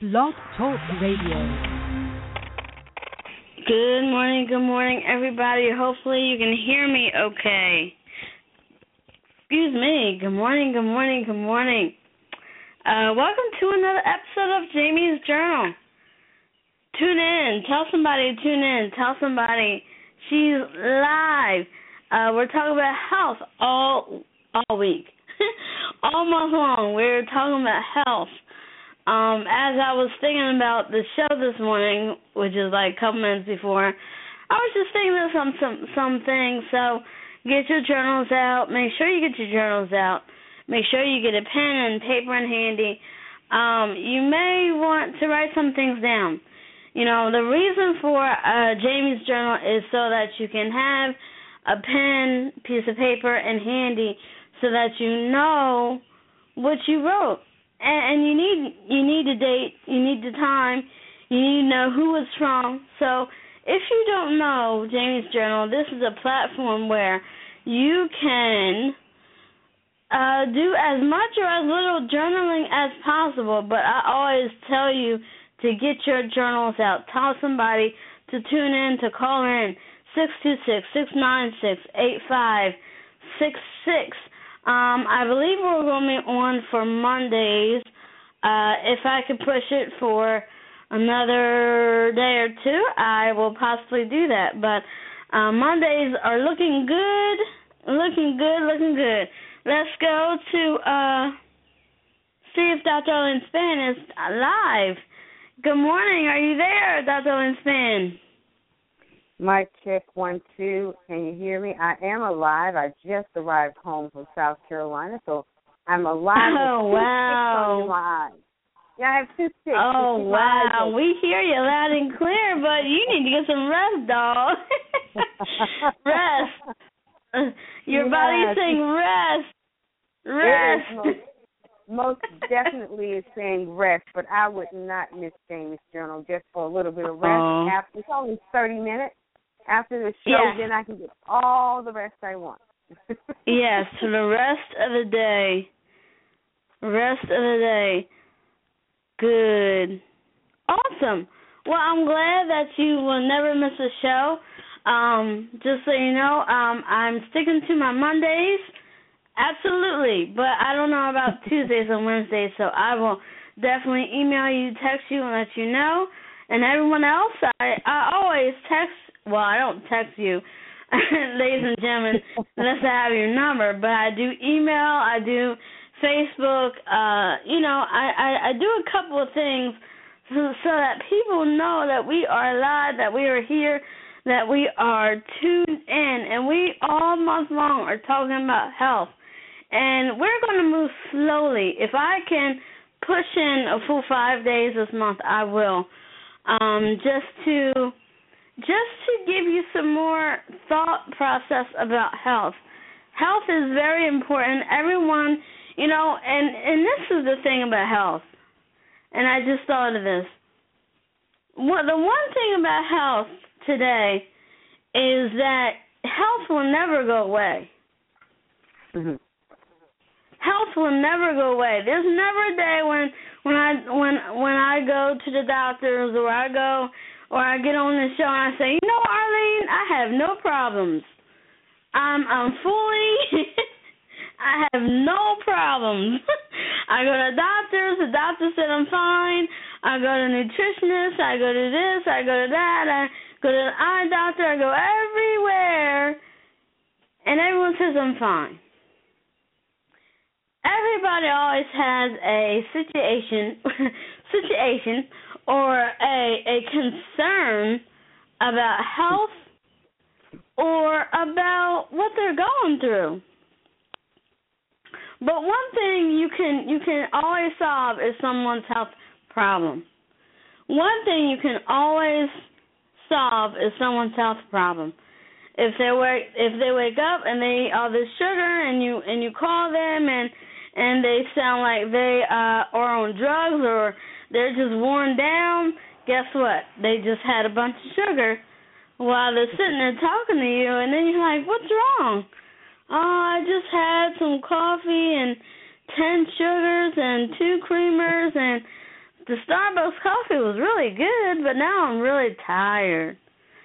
Blog Talk Radio. Good morning, everybody. Hopefully you can hear me okay. Excuse me. Good morning. Welcome to another episode of Jamie's Journal. Tune in. Tell somebody to tune in. Tell somebody she's live. We're talking about health all week. All month long, we're talking about health. As I was thinking about the show this morning, which is like a couple minutes before, I was just thinking of some things. So get your journals out. Make sure you get your journals out. Make sure you get a pen and paper in handy. You may want to write some things down. You know, the reason for Jamie's Journal is so that you can have a pen, piece of paper, and handy so that you know what you wrote. And you need the date, you need the time, you need to know who it's from. So if you don't know Jamie's Journal, this is a platform where you can do as much or as little journaling as possible, but I always tell you to get your journals out. Tell somebody to tune in, to call in, 626-696-8566. I believe we're going to be on for Mondays. If I could push it for another day or two, I will possibly do that. But Mondays are looking good. Let's go to see if Dr. Ellen Span is live. Good morning. Are you there, Dr. Ellen Span? Mic check 1, 2. Can you hear me? I am alive. I just arrived home from South Carolina, so I'm alive. Oh, wow. Yeah, I have 2 sticks. Oh, wow. We hear you loud and clear, but you need to get some rest, dog. Rest. Your body's saying rest. Rest. Most definitely is saying rest, but I would not miss Jamie's Journal just for a little bit of rest. After, it's only 30 minutes. After the show, Then I can get all the rest I want. Yes, for the rest of the day. Good. Awesome. Well, I'm glad that you will never miss a show. Just so you know, I'm sticking to my Mondays. Absolutely. But I don't know about Tuesdays and Wednesdays, so I will definitely email you, text you, and let you know. And everyone else, I always text. Well, I don't text you, ladies and gentlemen, unless I have your number. But I do email, I do Facebook. I do a couple of things so that people know that we are live, that we are here, that we are tuned in. And we all month long are talking about health. And we're going to move slowly. If I can push in a full 5 days this month, I will, just to give you some more thought process about health. Health is very important. Everyone, and this is the thing about health, and I just thought of this. The one thing about health today is that health will never go away. Mm-hmm. Health will never go away. There's never a day when I go to the doctors or I get on the show and I say, Arlene, I have no problems. I'm fully, I have no problems. I go to the doctor said I'm fine. I go to a nutritionist, I go to this, I go to that, I go to the eye doctor, I go everywhere, and everyone says I'm fine. Everybody always has a situation or a concern about health or about what they're going through. But one thing you can always solve is someone's health problem. One thing you can always solve is someone's health problem. If they wake up and they eat all this sugar and you call them and they sound like they are on drugs or they're just worn down, guess what? They just had a bunch of sugar while they're sitting there talking to you, and then you're like, what's wrong? Oh, I just had some coffee and 10 sugars and 2 creamers and the Starbucks coffee was really good, but now I'm really tired.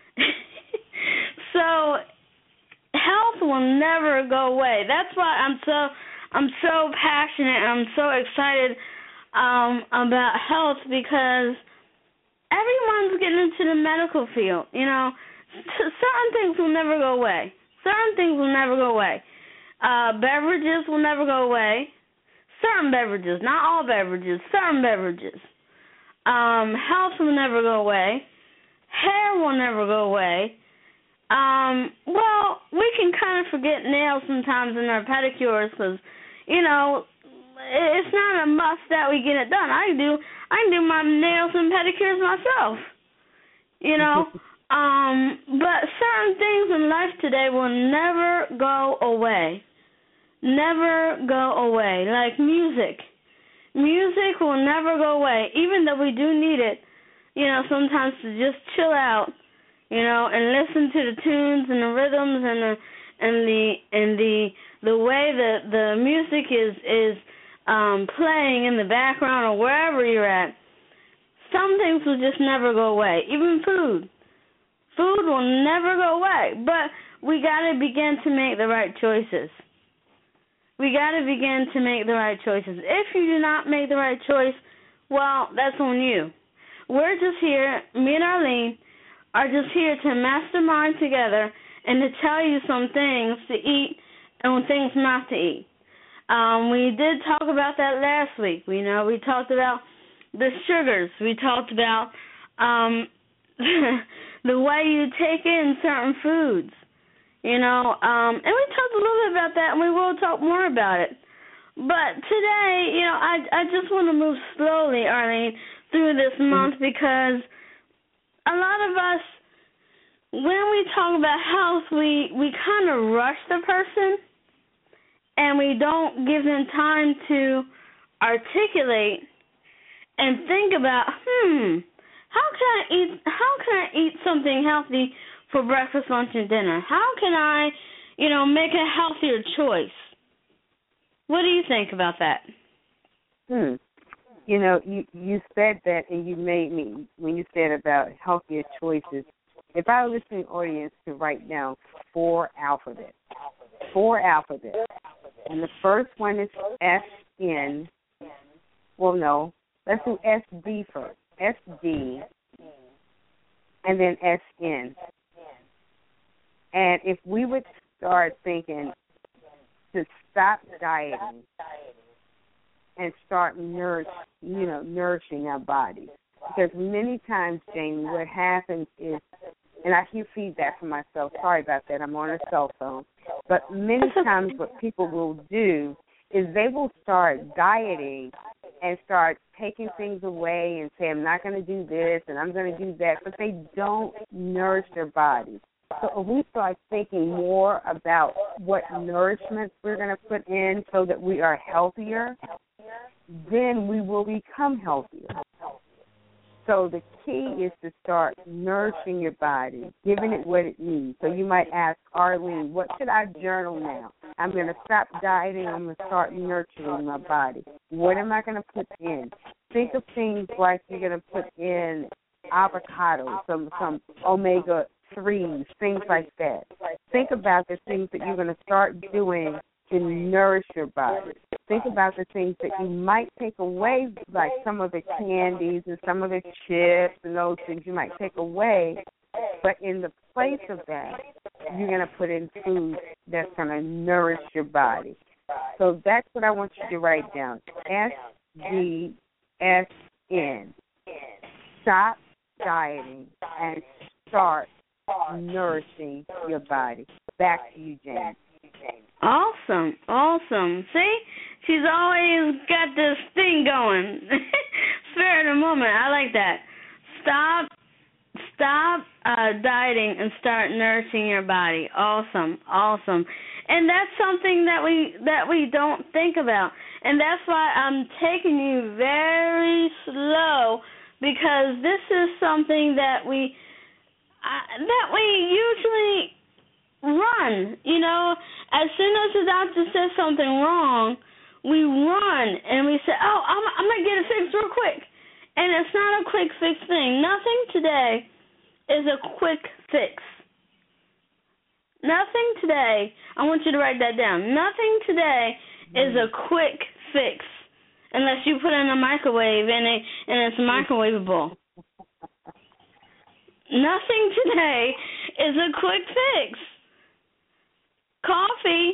So health will never go away. That's why I'm so passionate and I'm so excited about health, because everyone's getting into the medical field. You know, certain things will never go away. Certain things will never go away. Beverages will never go away. Certain beverages, not all beverages, certain beverages. Health will never go away. Hair will never go away. Well, we can kind of forget nails sometimes in our pedicures because, you know, it's not a must that we get it done. I can do my nails and pedicures myself, you know. But certain things in life today will never go away. Never go away. Like music. Music will never go away, even though we do need it, you know, sometimes to just chill out, you know, and listen to the tunes and the rhythms and the way that the music is playing in the background or wherever you're at. Some things will just never go away. Even food. Food will never go away. But we got to begin to make the right choices. We got to begin to make the right choices. If you do not make the right choice, well, that's on you. We're just here, me and Arlene are just here to mastermind together and to tell you some things to eat and things not to eat. We did talk about that last week. We talked about the sugars. We talked about the way you take in certain foods, you know, and we talked a little bit about that, and we will talk more about it. But today, you know, I just want to move slowly, Arlene, through this month, because a lot of us, when we talk about health, we kind of rush the person, and we don't give them time to articulate and think about, how can I eat something healthy for breakfast, lunch, and dinner? How can I, you know, make a healthier choice? What do you think about that? You know, you said that, and you made me, when you said about healthier choices, if I were listening audience to write down 4 alphabets, and the first one is SN. Well, no, let's do SD first. SD, and then SN. And if we would start thinking to stop dieting and start nourishing our bodies, because many times, Jamie, what happens is, and I hear feedback from myself. Sorry about that. I'm on a cell phone. But many times what people will do is they will start dieting and start taking things away and say, I'm not going to do this and I'm going to do that, but they don't nourish their bodies. So if we start thinking more about what nourishment we're going to put in so that we are healthier, then we will become healthier. So the key is to start nourishing your body, giving it what it needs. So you might ask, Arlene, what should I journal now? I'm going to stop dieting. I'm going to start nurturing my body. What am I going to put in? Think of things like you're going to put in avocados, some omega-3s, things like that. Think about the things that you're going to start doing to nourish your body. Think about the things that you might take away, like some of the candies and some of the chips and those things you might take away. But in the place of that, you're going to put in food that's going to nourish your body. So that's what I want you to write down. SDSN. Stop dieting and start nourishing your body. Back to you, Jane. Awesome. See? She's always got this thing going. Spirit of the moment. I like that. Stop dieting and start nourishing your body. Awesome. And that's something that we don't think about. And that's why I'm taking you very slow, because this is something that we usually run. You know, as soon as the doctor says something wrong, we run and we say, "Oh, I'm gonna get it fixed real quick," And it's not a quick fix thing. Nothing today is a quick fix. Nothing today, I want you to write that down. Nothing today is a quick fix unless you put it in a microwave and it's microwavable. Nothing today is a quick fix. Coffee,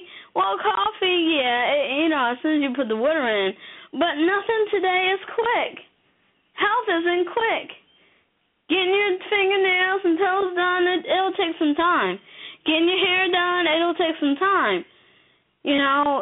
yeah, as soon as you put the water in. But nothing today is quick. Health isn't quick. Getting your fingernails and toes done, it'll take some time. Getting your hair done, it'll take some time. Getting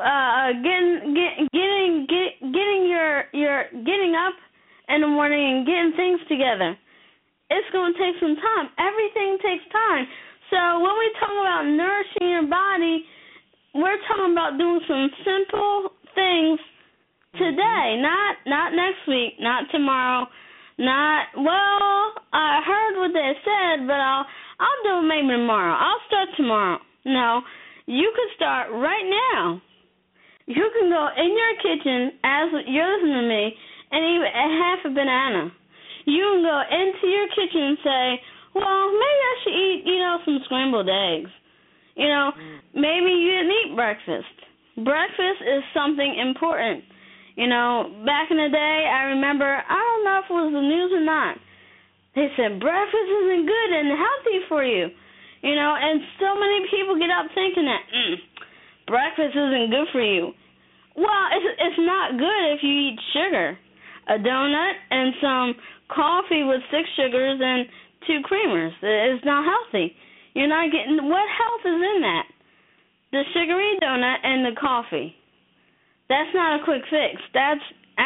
up in the morning and getting things together. It's going to take some time. Everything takes time. So when we talk about nourishing your body, we're talking about doing some simple things today, not next week, not tomorrow, I heard what they said, but I'll do it maybe tomorrow. I'll start tomorrow. No, you can start right now. You can go in your kitchen as you're listening to me and eat half a banana. You can go into your kitchen and say, well, maybe I should eat, some scrambled eggs. Maybe you didn't eat breakfast. Breakfast is something important. Back in the day, I remember, I don't know if it was the news or not, they said breakfast isn't good and healthy for you. And so many people get up thinking that breakfast isn't good for you. Well, it's not good if you eat sugar, a donut, and some coffee with 6 sugars and 2 creamers. It's not healthy. You're not getting, what health is in that? The sugary donut and the coffee. That's not a quick fix. That's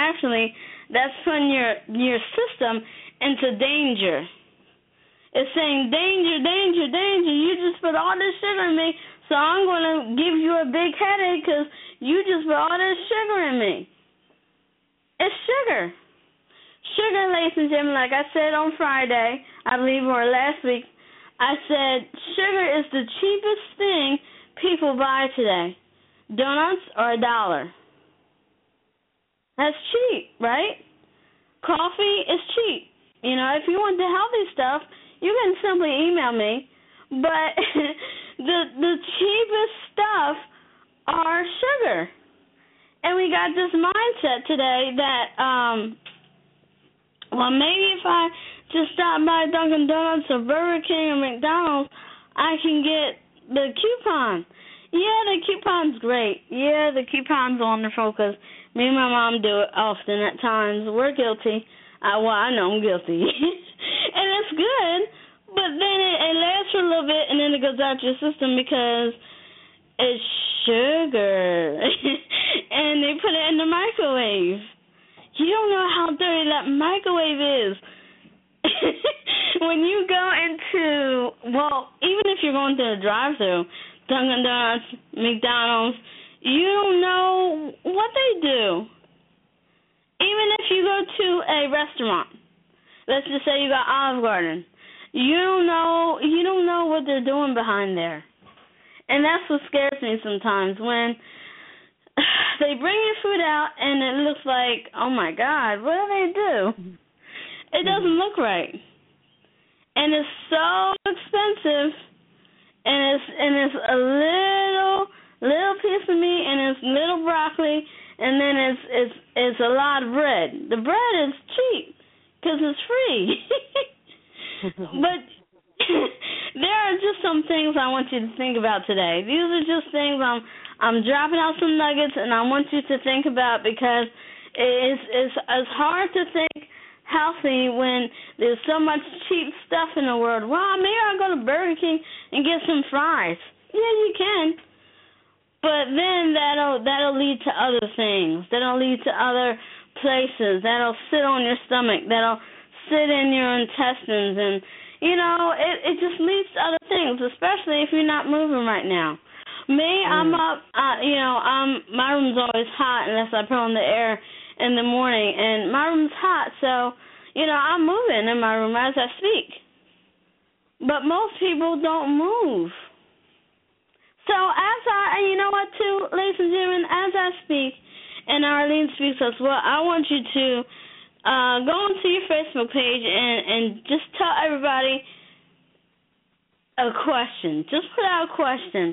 putting your system into danger. It's saying, danger, danger, danger. You just put all this sugar in me, so I'm going to give you a big headache because you just put all this sugar in me. It's sugar. Sugar, ladies and gentlemen, like I said on Friday, I believe, or last week, I said sugar is the cheapest thing people buy today. Donuts are $1. That's cheap, right? Coffee is cheap. If you want the healthy stuff, you can simply email me. But the cheapest stuff are sugar. And we got this mindset today that, maybe if I just stop by Dunkin' Donuts or Burger King or McDonald's, I can get the coupon. Yeah, the coupon's great. Yeah, the coupon's wonderful because me and my mom do it often at times. We're guilty. I know I'm guilty. And it's good, but then it lasts for a little bit and then it goes out your system because it's sugar. And they put it in the microwave. You don't know how dirty that microwave is. When you go into, even if you're going through a drive-thru, Dunkin' Donuts, McDonald's, you don't know what they do. Even if you go to a restaurant, let's just say you got Olive Garden, you don't know what they're doing behind there. And that's what scares me sometimes when they bring your food out and it looks like, oh my God, what do they do? It doesn't look right. And it's so expensive, and it's a little piece of meat and it's little broccoli, and then it's a lot of bread. The bread is cheap because it's free. But there are just some things I want you to think about today. These are just things I'm dropping out some nuggets, and I want you to think about because it's hard to think healthy when there's so much cheap stuff in the world. Well, maybe I'll go to Burger King and get some fries. Yeah, you can. But then that'll lead to other things. That'll lead to other places. That'll sit on your stomach. That'll sit in your intestines. And, it just leads to other things, especially if you're not moving right now. Me, I'm up, my room's always hot unless I put on the air in the morning, and my room's hot, so, I'm moving in my room as I speak. But most people don't move. So ladies and gentlemen, as I speak, and Arlene speaks as well, I want you to go onto your Facebook page and just tell everybody a question. Just put out a question.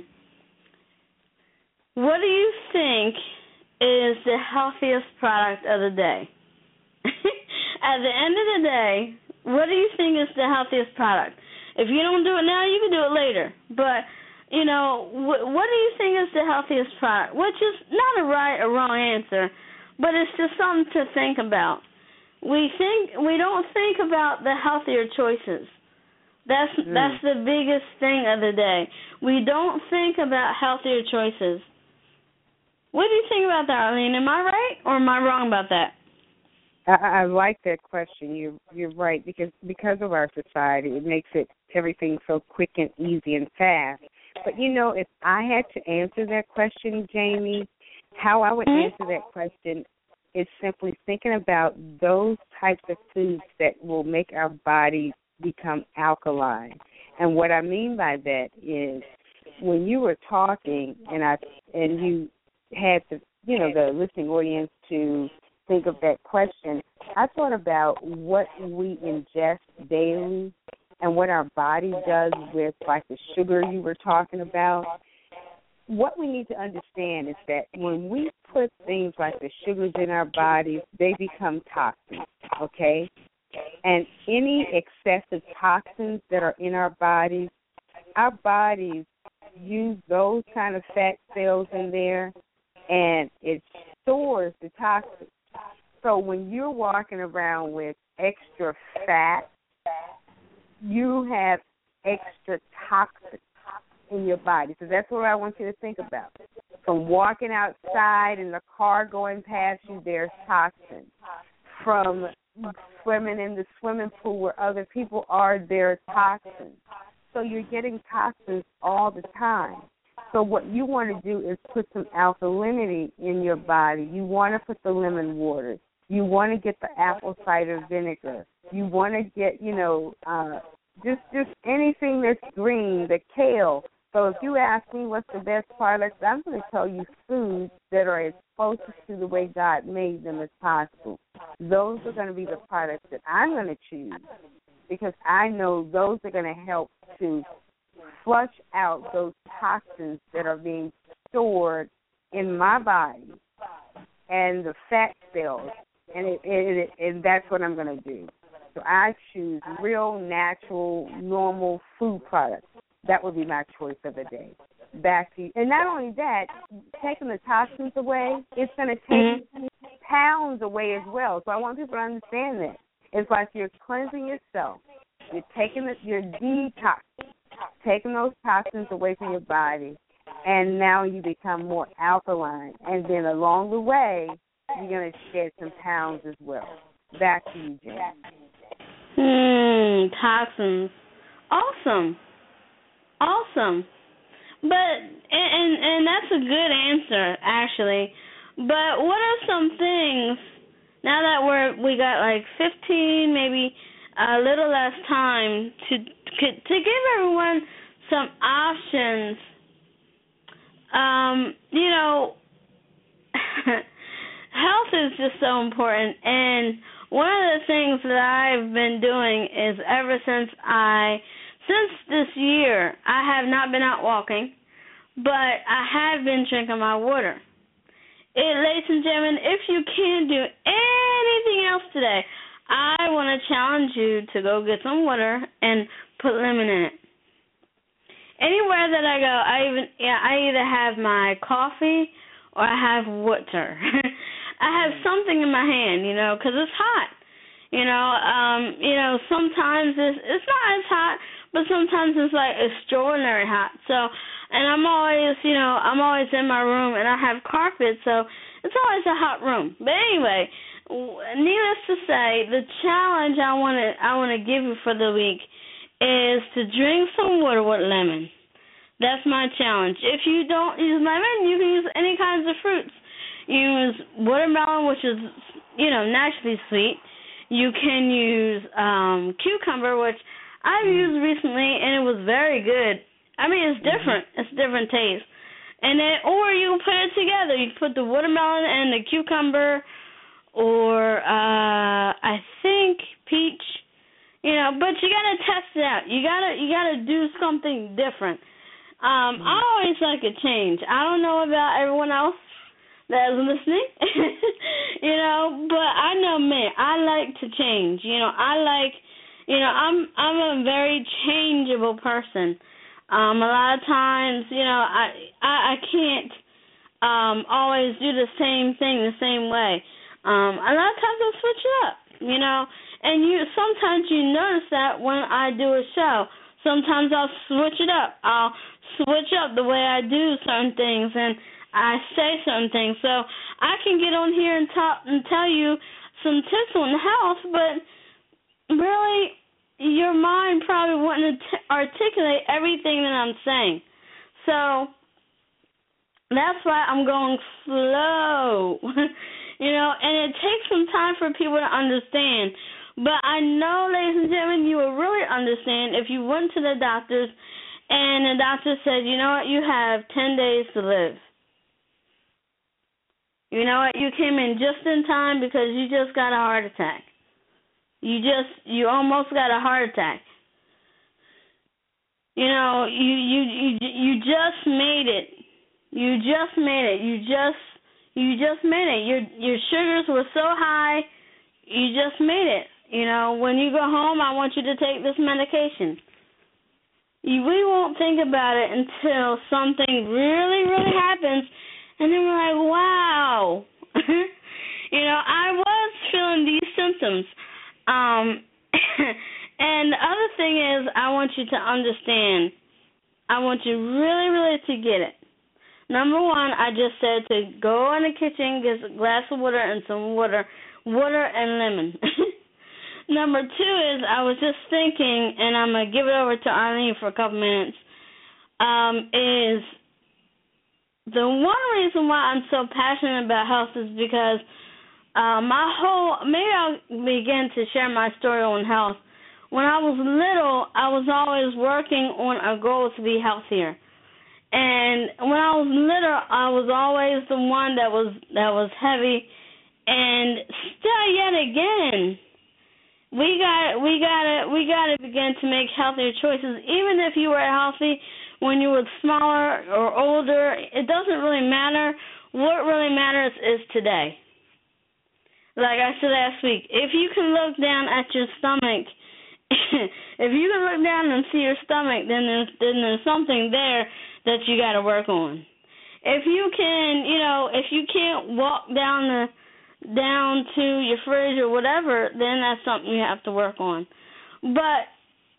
What do you think is the healthiest product of the day? At the end of the day, what do you think is the healthiest product? If you don't do it now, you can do it later. But, what do you think is the healthiest product? Which is not a right or wrong answer, but it's just something to think about. We don't think about the healthier choices. That's the biggest thing of the day. We don't think about healthier choices. What do you think about that, Arlene? Am I right or am I wrong about that? I like that question. You're right, because of our society, it makes everything so quick and easy and fast. But if I had to answer that question, Jamie, how I would answer that question is simply thinking about those types of foods that will make our bodies become alkaline. And what I mean by that is when you were talking and you had the listening audience to think of that question, I thought about what we ingest daily and what our body does with, like, the sugar you were talking about. What we need to understand is that when we put things like the sugars in our bodies, they become toxins, okay? And any excessive toxins that are in our bodies use those kind of fat cells in there, and it stores the toxins. So when you're walking around with extra fat, you have extra toxins in your body. So that's what I want you to think about. From walking outside and the car going past you, there's toxins. From swimming in the swimming pool where other people are, there's toxins. So you're getting toxins all the time. So what you want to do is put some alkalinity in your body. You want to put the lemon water. You want to get the apple cider vinegar. You want to get, just anything that's green, the kale. So if you ask me what's the best product, I'm going to tell you foods that are as closest to the way God made them as possible. Those are going to be the products that I'm going to choose because I know those are going to help to flush out those toxins that are being stored in my body and the fat cells. And that's what I'm going to do. So I choose real, natural, normal food products. That would be my choice of the day. Back to you. And not only that, taking the toxins away, it's going to take pounds away as well. So I want people to understand that. It's like you're cleansing yourself. You're detoxing, taking those toxins away from your body, and now you become more alkaline. And then along the way, you're going to shed some pounds as well. Back to you, Jen. Toxins. Awesome. But, and that's a good answer, actually. But what are some things, now that we got like 15, maybe a little less time, to give everyone some options, health is just so important, and one of the things that I've been doing is since this year, I have not been out walking, but I have been drinking my water. Ladies and gentlemen, if you can't do anything else today, I want to challenge you to go get some water and put lemon in it. Anywhere that I go, I either have my coffee or I have water. I have something in my hand, because it's hot. Sometimes it's not as hot, but sometimes it's like extraordinary hot. So, and I'm always in my room, and I have carpet, so it's always a hot room. But anyway, needless to say, the challenge I want to give you for the week is to drink some water with lemon. That's my challenge. If you don't use lemon, you can use any kinds of fruits. You use watermelon, which is, naturally sweet. You can use cucumber, which I've used recently, and it was very good. I mean, it's different. It's different taste. And then, or you can put it together. You can put the watermelon and the cucumber, or I think peach. You know, but you gotta test it out. You gotta do something different. I always like a change. I don't know about everyone else that is listening, you know, but I know me. I like to change. You know, I'm a very changeable person. A lot of times, you know, I can't always do the same thing the same way. A lot of times I'll switch it up, you know. And sometimes you notice that when I do a show. Sometimes I'll switch it up. I'll switch up the way I do certain things and I say certain things. So I can get on here and talk and tell you some tips on health, but really your mind probably wouldn't articulate everything that I'm saying. So that's why I'm going slow, you know, and it takes some time for people to understand. But I know, ladies and gentlemen, you will really understand if you went to the doctors and the doctor said, you know what, you have 10 days to live. You know what, you came in just in time because you just got a heart attack. You almost got a heart attack. You know, you just made it. You just made it. You just made it. Your sugars were so high, you just made it. You know, when you go home, I want you to take this medication. We won't think about it until something really, really happens, and then we're like, wow. You know, I was feeling these symptoms. And the other thing is, I want you to understand. I want you really, really to get it. Number one, I just said to go in the kitchen, get a glass of water and some water and lemon. Number two is I was just thinking, and I'm going to give it over to Arlene for a couple minutes, is the one reason why I'm so passionate about health is because maybe I'll begin to share my story on health. When I was little, I was always working on a goal to be healthier. And when I was little, I was always the one that was heavy. And still yet again, we gotta begin to make healthier choices. Even if you were healthy when you were smaller or older, it doesn't really matter. What really matters is today. Like I said last week, if you can look down at your stomach, if you can look down and see your stomach, then there's something there that you got to work on. If you can't walk down to your fridge or whatever, then that's something you have to work on. But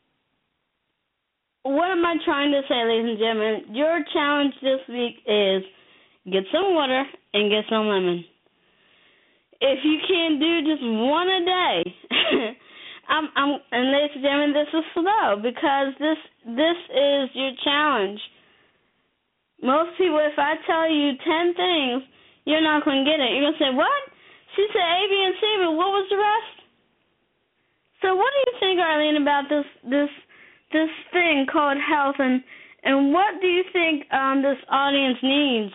what am I trying to say, ladies and gentlemen? Your challenge this week is get some water and get some lemon. If you can't do just one a day, and ladies and gentlemen, this is slow because this is your challenge. Most people, if I tell you 10 things, you're not going to get it. You're going to say, what? She said A, B, and C, but what was the rest? So what do you think, Arlene, about this thing called health, and what do you think this audience needs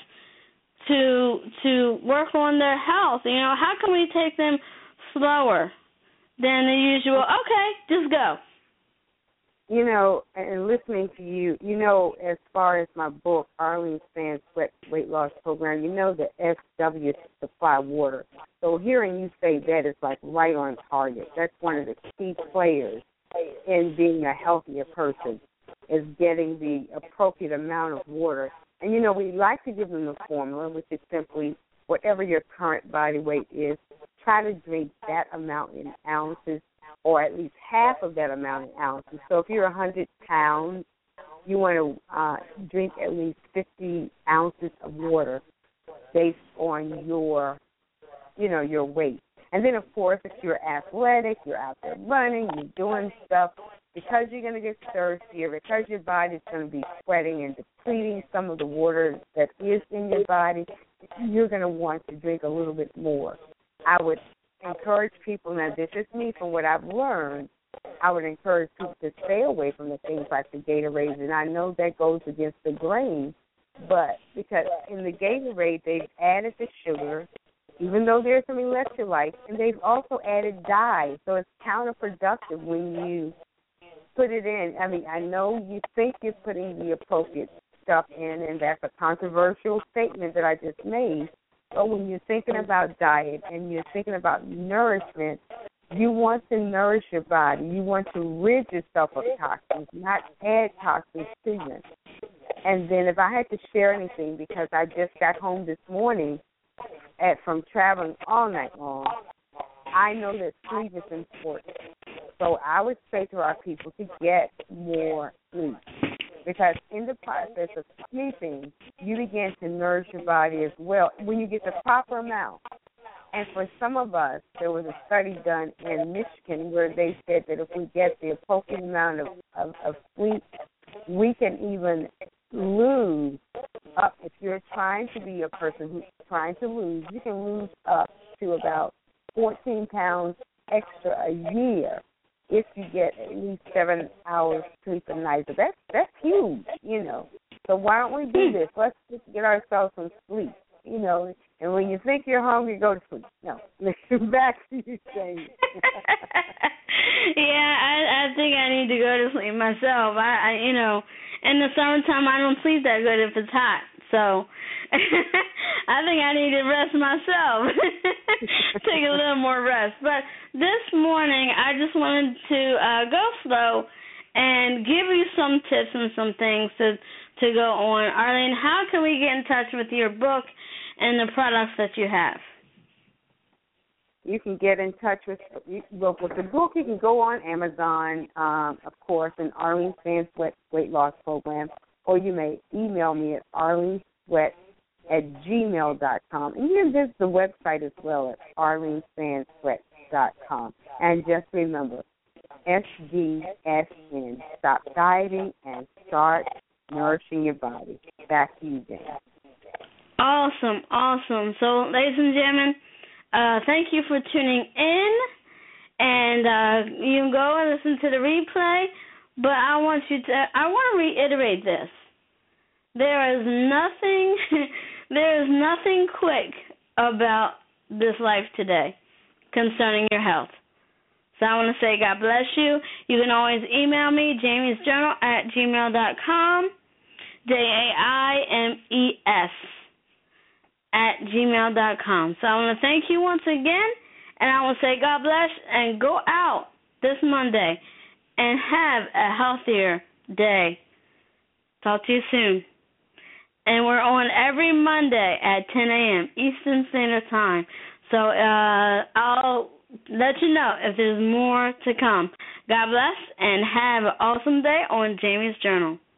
to work on their health? You know, how can we take them slower than the usual? Okay, just go. You know, and listening to you, you know, as far as my book, Arlene Spann's Weight Loss Program, you know the SW is supply water. So hearing you say that is like right on target. That's one of the key players in being a healthier person, is getting the appropriate amount of water. And, you know, we like to give them the formula, which is simply whatever your current body weight is, try to drink that amount in ounces, or at least half of that amount in ounces. So if you're 100 pounds, you want to drink at least 50 ounces of water based on your weight. And then, of course, if you're athletic, you're out there running, you're doing stuff, because you're going to get thirstier, because your body's going to be sweating and depleting some of the water that is in your body, you're going to want to drink a little bit more. I would encourage people, now this is me from what I've learned, I would encourage people to stay away from the things like the Gatorade, and I know that goes against the grain, but because in the Gatorade they've added the sugar, even though there's some electrolytes, and they've also added dye, so it's counterproductive when you put it in. I mean, I know you think you're putting the appropriate stuff in, and that's a controversial statement that I just made, but when you're thinking about diet and you're thinking about nourishment, you want to nourish your body. You want to rid yourself of toxins, not add toxins to you. And then if I had to share anything, because I just got home this morning from traveling all night long, I know that sleep is important. So I would say to our people to get more sleep, because in the process of sleeping, you begin to nourish your body as well when you get the proper amount. And for some of us, there was a study done in Michigan where they said that if we get the appropriate amount of sleep, we can even lose up. If you're trying to be a person who's trying to lose, you can lose up to about 14 pounds extra a year if you get at least 7 hours sleep a night. So that's huge, you know. So why don't we do this? Let's just get ourselves some sleep, you know. And when you think you're hungry, go to sleep. No, listen back to you saying. Yeah, I think I need to go to sleep myself. I you know, in the summertime I don't sleep that good if it's hot. So I think I need to rest myself. Take a little more rest. But this morning I just wanted to go slow and give you some tips and some things to go on. Arlene, how can we get in touch with your book and the products that you have? You can get in touch with the book. You can go on Amazon, of course, and Arlene Spann Sweat Weight Loss Program, or you may email me at arlenesweat@gmail.com. And you can visit the website as well at arlenespannsweat.com. And just remember, SDSN, stop dieting and start nourishing your body. Back to you, Dan. Awesome, awesome. So, ladies and gentlemen, thank you for tuning in, and you can go and listen to the replay, but I want to reiterate this. There is nothing quick about this life today concerning your health. So I want to say God bless you. You can always email me, jamiesjournal@gmail.com, JAIMES@gmail.com. So I want to thank you once again, and I want to say God bless, and go out this Monday and have a healthier day. Talk to you soon. And we're on every Monday at 10 a.m. Eastern Standard Time. So I'll let you know if there's more to come. God bless, and have an awesome day on Jamie's Journal.